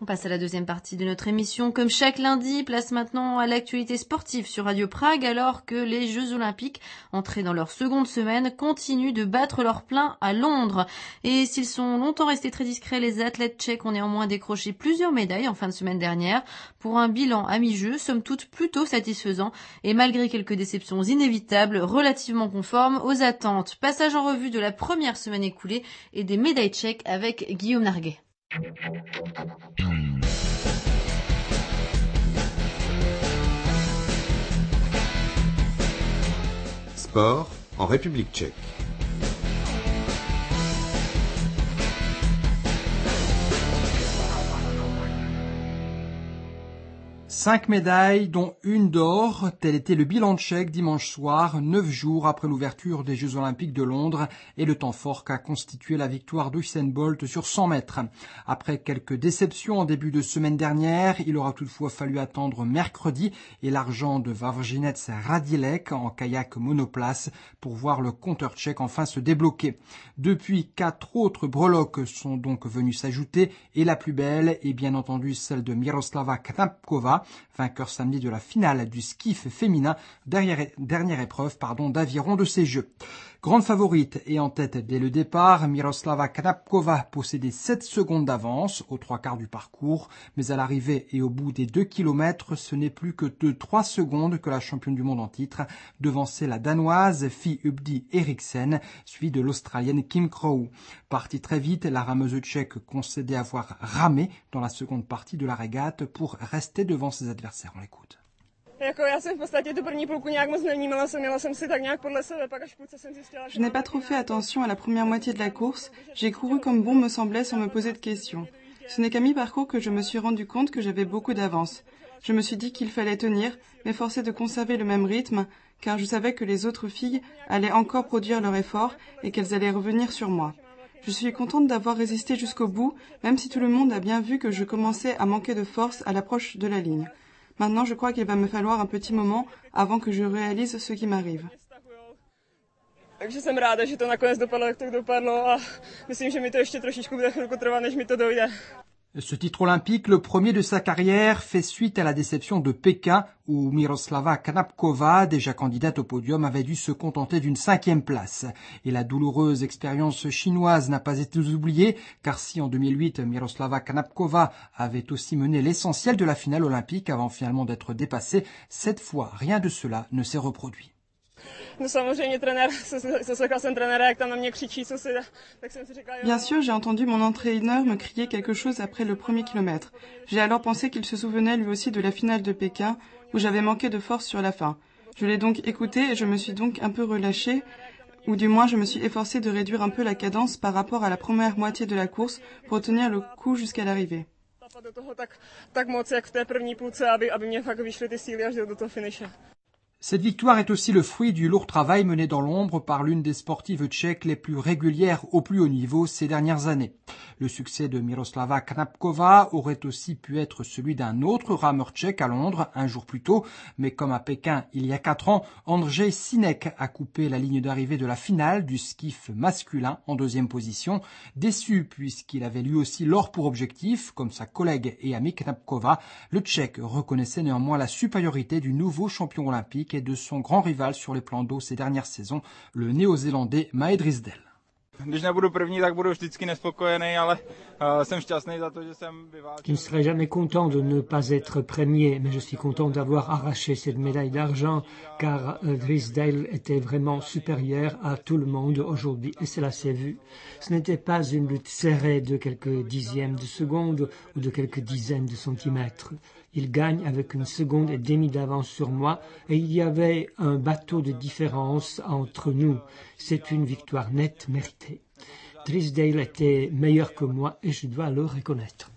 On passe à la deuxième partie de notre émission. Comme chaque lundi, place maintenant à l'actualité sportive sur Radio Prague, alors que les Jeux Olympiques, entrés dans leur seconde semaine, continuent de battre leur plein à Londres. Et s'ils sont longtemps restés très discrets, les athlètes tchèques ont néanmoins décroché plusieurs médailles en fin de semaine dernière, pour un bilan à mi-jeu, somme toute plutôt satisfaisant, et malgré quelques déceptions inévitables, relativement conformes aux attentes. Passage en revue de la première semaine écoulée et des médailles tchèques avec Guillaume Narguet. Sport en République tchèque. 5 médailles, dont une d'or. Tel était le bilan tchèque dimanche soir, 9 jours après l'ouverture des Jeux Olympiques de Londres et le temps fort qu'a constitué la victoire d'Usain Bolt sur 100 mètres. Après quelques déceptions en début de semaine dernière, il aura toutefois fallu attendre mercredi et l'argent de Vavřinec Radilek en kayak monoplace pour voir le compteur tchèque enfin se débloquer. Depuis, 4 autres breloques sont donc venues s'ajouter et la plus belle est bien entendu celle de Miroslava Knapkova, vainqueur samedi de la finale du skiff féminin, dernière épreuve d'aviron de ces Jeux. Grande favorite et en tête dès le départ, Miroslava Knapkova possédait 7 secondes d'avance aux 3/4 du parcours, mais à l'arrivée et au bout des 2 kilomètres, ce n'est plus que de 3 secondes que la championne du monde en titre devançait la danoise Fie Ubdi Eriksen, suivie de l'australienne Kim Crow. Partie très vite, la rameuse tchèque concédait avoir ramé dans la seconde partie de la régate pour rester devant ses adversaires. On l'écoute. Je n'ai pas trop fait attention à la première moitié de la course, j'ai couru comme bon me semblait sans me poser de questions. Ce n'est qu'à mi-parcours que je me suis rendu compte que j'avais beaucoup d'avance. Je me suis dit qu'il fallait tenir, m'efforcer de conserver le même rythme, car je savais que les autres filles allaient encore produire leur effort et qu'elles allaient revenir sur moi. Je suis contente d'avoir résisté jusqu'au bout, même si tout le monde a bien vu que je commençais à manquer de force à l'approche de la ligne. Maintenant, je crois qu'il va me falloir un petit moment avant que je réalise ce qui m'arrive. Takže jsem ráda, že to nakonec dopadlo, jak to dopadlo a myslím, že mi to ještě trošičku bude chvilku trvat, než mi to dojde. Ce titre olympique, le premier de sa carrière, fait suite à la déception de Pékin où Miroslava Knapkova, déjà candidate au podium, avait dû se contenter d'une 5e place. Et la douloureuse expérience chinoise n'a pas été oubliée, car si en 2008 Miroslava Knapkova avait aussi mené l'essentiel de la finale olympique avant finalement d'être dépassée, cette fois rien de cela ne s'est reproduit. Bien sûr, j'ai entendu mon entraîneur me crier quelque chose après le premier kilomètre. J'ai alors pensé qu'il se souvenait lui aussi de la finale de Pékin, où j'avais manqué de force sur la fin. Je l'ai donc écouté et je me suis donc un peu relâchée, ou du moins je me suis efforcée de réduire un peu la cadence par rapport à la première moitié de la course pour tenir le coup jusqu'à l'arrivée. Cette victoire est aussi le fruit du lourd travail mené dans l'ombre par l'une des sportives tchèques les plus régulières au plus haut niveau ces dernières années. Le succès de Miroslava Knapkova aurait aussi pu être celui d'un autre rameur tchèque à Londres un jour plus tôt, mais comme à Pékin il y a 4 ans, Ondřej Sinek a coupé la ligne d'arrivée de la finale du skiff masculin en 2e position, déçu puisqu'il avait lui aussi l'or pour objectif, comme sa collègue et amie Knapkova. Le Tchèque reconnaissait néanmoins la supériorité du nouveau champion olympique et de son grand rival sur les plans d'eau ces dernières saisons, le néo-zélandais Mae Drysdale. Je ne serai jamais content de ne pas être premier, mais je suis content d'avoir arraché cette médaille d'argent, car Drysdale était vraiment supérieur à tout le monde aujourd'hui, et cela s'est vu. Ce n'était pas une lutte serrée de quelques dixièmes de seconde ou de quelques dizaines de centimètres. Il gagne avec 1,5 seconde d'avance sur moi, et il y avait un bateau de différence entre nous. C'est une victoire nette méritée. Drysdale était meilleur que moi et je dois le reconnaître.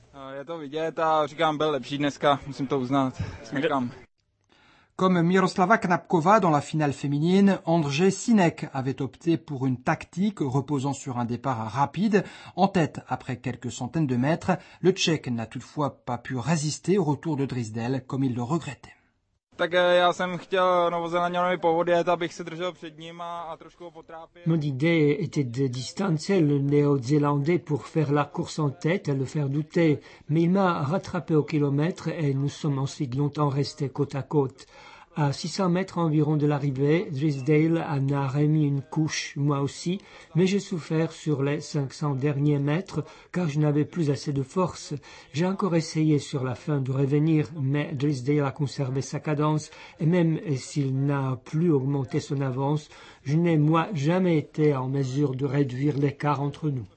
Comme Miroslava Knapkova dans la finale féminine, Ondřej Sinek avait opté pour une tactique reposant sur un départ rapide. En tête, après quelques centaines de mètres, le Tchèque n'a toutefois pas pu résister au retour de Drysdale comme il le regrettait. Mon idée était de distancer le Néo-Zélandais pour faire la course en tête et le faire douter, mais il m'a rattrapé au kilomètre et nous sommes ensuite longtemps restés côte à côte. À 600 mètres environ de l'arrivée, Drysdale en a remis une couche, moi aussi, mais j'ai souffert sur les 500 derniers mètres car je n'avais plus assez de force. J'ai encore essayé sur la fin de revenir, mais Drysdale a conservé sa cadence et même s'il n'a plus augmenté son avance, je n'ai moi jamais été en mesure de réduire l'écart entre nous.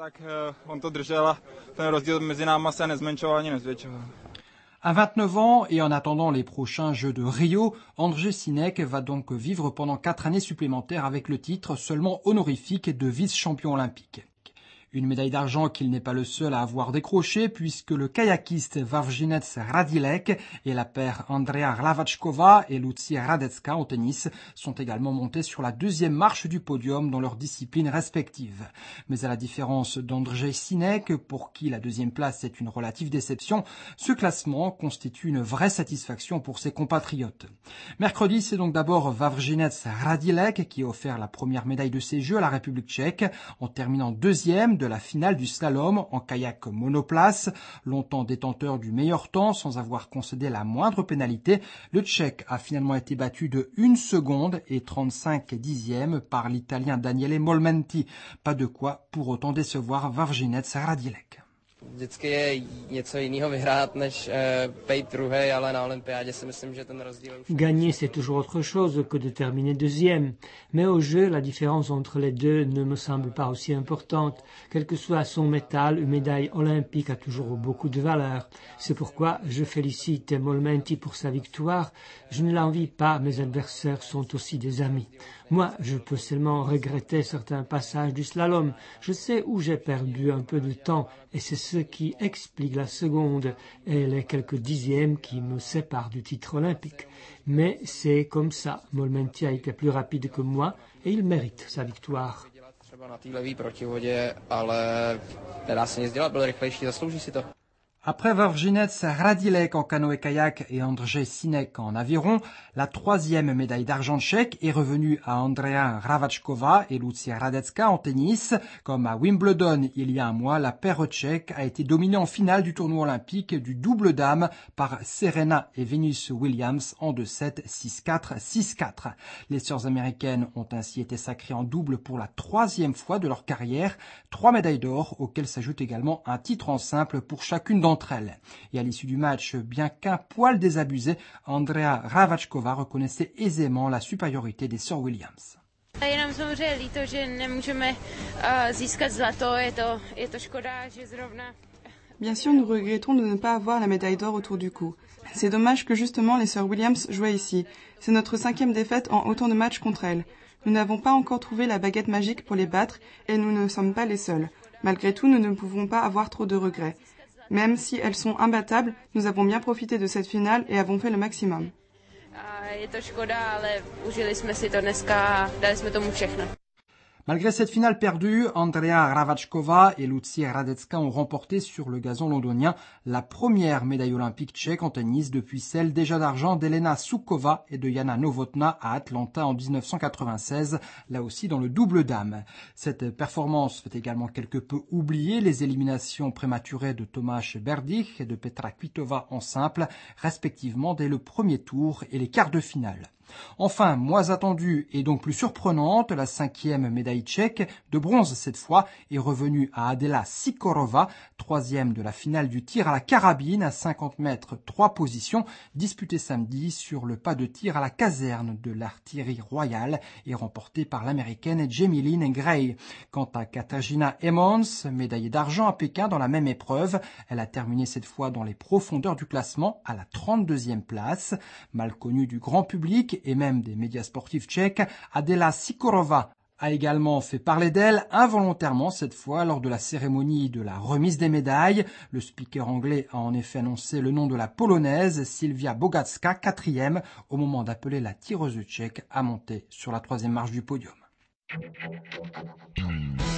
À 29 ans et en attendant les prochains Jeux de Rio, Ondřej Sinek va donc vivre pendant 4 années supplémentaires avec le titre seulement honorifique de vice-champion olympique. Une médaille d'argent qu'il n'est pas le seul à avoir décroché puisque le kayakiste Wawřinec Radilek et la paire Andrea Hlavačková et Lucia Hradecká en tennis sont également montés sur la deuxième marche du podium dans leurs disciplines respectives. Mais à la différence d'Ondřej Sinek, pour qui la deuxième place est une relative déception, ce classement constitue une vraie satisfaction pour ses compatriotes. Mercredi, c'est donc d'abord Wawřinec Radilek qui a offert la première médaille de ces Jeux à la République tchèque en terminant deuxième de la finale du slalom en kayak monoplace. Longtemps détenteur du meilleur temps sans avoir concédé la moindre pénalité, le Tchèque a finalement été battu de 1 seconde et 35 dixièmes par l'Italien Daniele Molmenti. Pas de quoi pour autant décevoir Wawřinec Radilek. Vždycky je něco jiného vyhrát, než být druhý, ale na olympiádě si myslím, že ten rozdíl je už... Gagner, c'est toujours autre chose que de terminer deuxième. Mais au jeu, la différence entre les deux ne me semble pas aussi importante. Quel que soit son métal, une médaille olympique a toujours beaucoup de valeur. C'est pourquoi je félicite Molmenti pour sa victoire. Je ne l'envie pas, mes adversaires sont aussi des amis. Moi, je peux seulement regretter certains passages du slalom. Je sais où j'ai perdu un peu de temps et c'est ce qui explique la seconde et les quelques dixièmes qui me séparent du titre olympique. Mais c'est comme ça. Molmenti a été plus rapide que moi et il mérite sa victoire. Après Wawřinec Radilek en canoë-kayak et Ondřej Sinek en aviron, la troisième médaille d'argent tchèque est revenue à Andrea Hlavačková et Lucia Hradecká en tennis. Comme à Wimbledon il y a un mois, la paire tchèque a été dominée en finale du tournoi olympique du double dame par Serena et Venus Williams en 2-7, 6-4, 6-4. Les sœurs américaines ont ainsi été sacrées en double pour la troisième fois de leur carrière. 3 médailles d'or auxquelles s'ajoute également un titre en simple pour chacune d'entre elles. Et à l'issue du match, bien qu'un poil désabusé, Andrea Hlavačková reconnaissait aisément la supériorité des sœurs Williams. Je nám samozřejmě líto, že nemůžeme získat zlato, je to škoda, že zrovna... Bien sûr, nous regrettons de ne pas avoir la médaille d'or autour du cou. C'est dommage que justement les sœurs Williams jouaient ici. C'est notre 5e défaite en autant de matchs contre elles. Nous n'avons pas encore trouvé la baguette magique pour les battre et nous ne sommes pas les seuls. Malgré tout, nous ne pouvons pas avoir trop de regrets. Même si elles sont imbattables, nous avons bien profité de cette finale et avons fait le maximum. Je to škoda, ale užili jsme si to dneska a dali jsme tomu všechno. Malgré cette finale perdue, Andrea Hlavačková et Lucia Hradecká ont remporté sur le gazon londonien la première médaille olympique tchèque en tennis depuis celle déjà d'argent d'Elena Suková et de Jana Novotná à Atlanta en 1996, là aussi dans le double dame. Cette performance fait également quelque peu oublier les éliminations prématurées de Tomáš Berdych et de Petra Kvitova en simple, respectivement dès le premier tour et les quarts de finale. Enfin, moins attendue et donc plus surprenante, la 5e médaille tchèque, de bronze cette fois, est revenue à Adela Sikorová, 3e de la finale du tir à la carabine à 50 mètres, 3 positions, disputée samedi sur le pas de tir à la caserne de l'artillerie royale et remportée par l'américaine Jamie Lynn Gray. Quant à Katarzyna Emmons, médaillée d'argent à Pékin dans la même épreuve, elle a terminé cette fois dans les profondeurs du classement à la 32e place. Mal connue du grand public et même des médias sportifs tchèques, Adela Sikorová a également fait parler d'elle involontairement cette fois lors de la cérémonie de la remise des médailles. Le speaker anglais a en effet annoncé le nom de la polonaise Sylwia Bogacka, 4e, au moment d'appeler la tireuse tchèque à monter sur la 3e marche du podium.